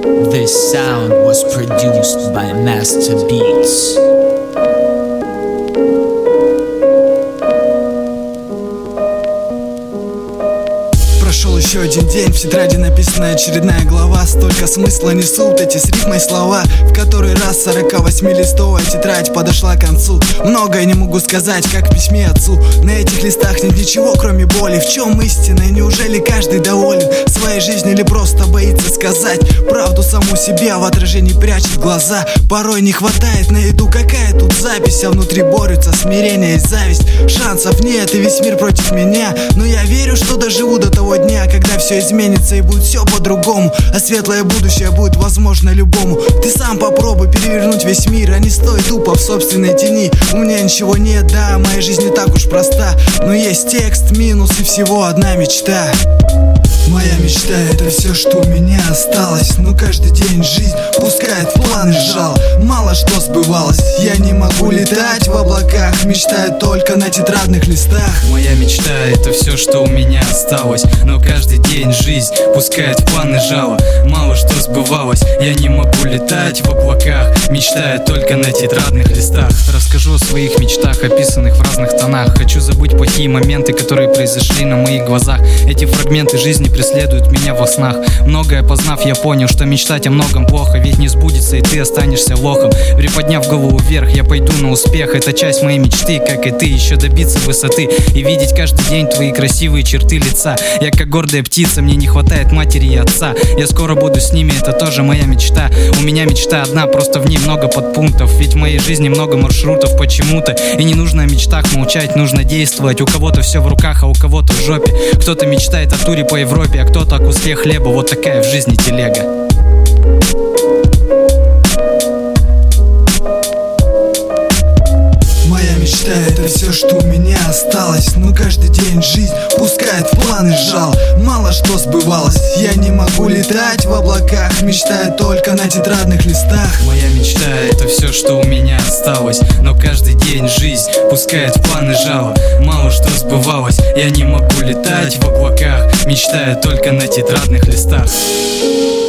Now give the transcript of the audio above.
This sound was produced by Master Beats. Прошел еще один день, в тетради написана очередная глава. Столько смысла несут эти с рифмой слова. В который раз 48-листовая тетрадь подошла к концу. Многое не могу сказать, как в письме отцу. На этих листах нет ничего, кроме боли. В чем истина? Неужели каждый доволен своей жизнью или просто боится сказать правду саму себе, а в отражении прячет глаза? Порой не хватает на еду, какая тут запись, а внутри борются смирение и зависть. Шансов нет и весь мир против меня, но я верю, что доживу до того дня, когда все изменится и будет все по-другому, а светлое будущее будет возможно любому. Ты сам попробуй перевернуть весь мир, а не стой тупо в собственной тени. У меня ничего нет, да, моя жизнь не так уж проста, но есть текст, минус и всего одна мечта. Моя мечта — это все, что у меня осталось. Но каждый день жизнь пускает в планы жал. Мало что сбывалось, я не могу летать в облаках, мечтаю только на тетрадных листах. Моя мечта — это все, что у меня осталось. Но каждый день жизнь пускает в планы жало. Мало что сбывалось, я не могу летать в облаках, мечтаю только на тетрадных листах. Расскажу о своих мечтах, описанных в разных тонах. Хочу забыть плохие моменты, которые произошли на моих глазах. Эти фрагменты жизни преследуют меня во снах. Многое познав, я понял, что мечтать о многом плохо, ведь не сбудется, и ты останешься лохом. Приподняв голову вверх, я пойду на успех. Это часть моей мечты, как и ты, еще добиться высоты и видеть каждый день твои красивые черты лица. Я как гордая птица, мне не хватает матери и отца. Я скоро буду с ними, это тоже моя мечта. У меня мечта одна, просто в ней много подпунктов. Ведь в моей жизни много маршрутов почему-то. И не нужно о мечтах молчать, нужно действовать. У кого-то все в руках, а у кого-то в жопе. Кто-то мечтает о туре по Европе, а кто-то о куске хлеба. Вот такая в жизни телега. Моя мечта — это все, что у меня осталось. Но каждый день жизнь пускает в планы жал. Мало что сбывалось, я не могу летать в облаках, мечтаю только на тетрадных листах. Моя мечта — это все, что у меня осталось. Но каждый день жизнь пускает в планы жало. Мало что сбывалось, я не могу летать в облаках, мечтаю только на тетрадных листах.